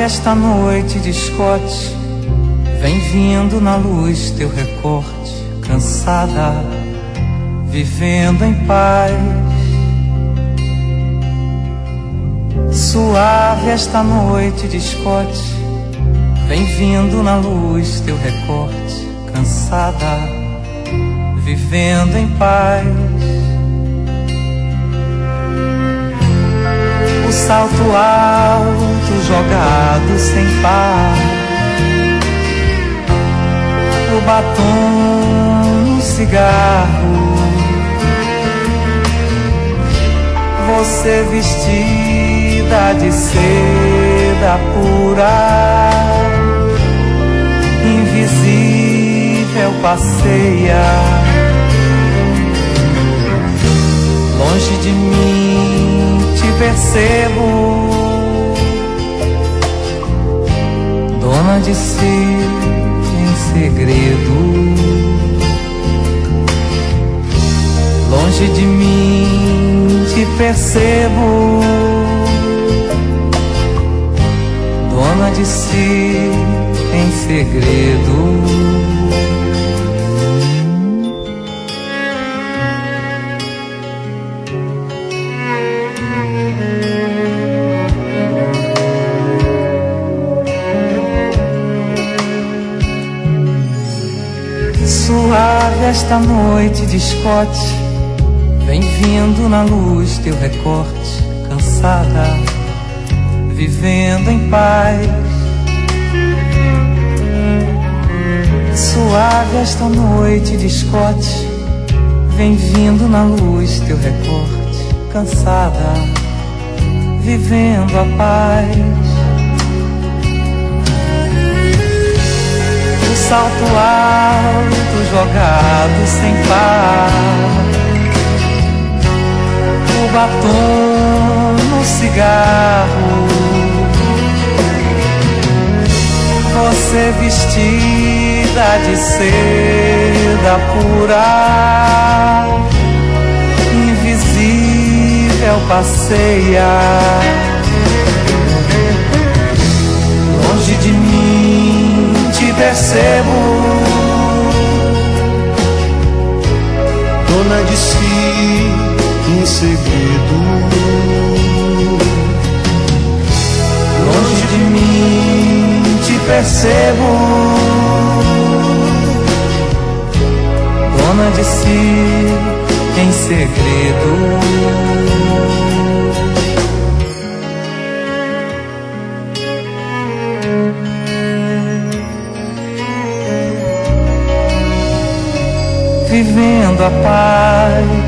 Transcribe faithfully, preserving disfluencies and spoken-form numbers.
esta noite de Scott, vem vindo na luz teu recorte, cansada, vivendo em paz. Suave esta noite de Scott, vem vindo na luz teu recorte, cansada, vivendo em paz. O salto alto jogado sem par, o batom no cigarro, você vestida de seda pura, invisível passeia longe de mim, te percebo, dona de si em segredo. Longe de mim, te percebo, dona de si em segredo. Suave esta noite de Scott, vem vindo na luz teu recorte, cansada, vivendo em paz. Suave esta noite de Scott, vem vindo na luz teu recorte, cansada, vivendo a paz. O salto alto jogado sem par, o batom no cigarro, você vestida de seda pura, invisível passeia longe de mim, te percebo, dona de si em segredo. Longe de mim, te percebo, dona de si em segredo. Vivendo a paz.